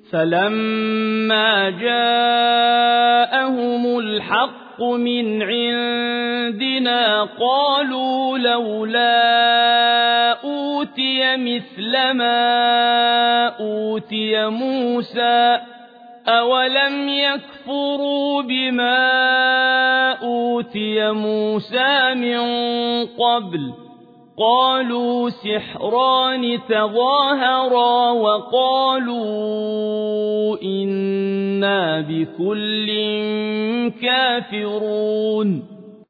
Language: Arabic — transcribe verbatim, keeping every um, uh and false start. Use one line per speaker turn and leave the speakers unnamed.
فَلَمَّا جَاءَهُمُ الْحَقُّ مِنْ عِندِنَا قَالُوا لَوْلَا أُوتِيَ مِثْلَ مَا أُوتِيَ مُوسَىٰ ۚ أَوَلَمْ يَكْفُرُوا بِمَا أُوتِيَ مُوسَىٰ مِن قَبْلُ ۖ قَالُوا سِحْرَانِ تَظَاهَرَا وَقَالُوا إِنَّا بِكُلٍّ كَافِرُونَ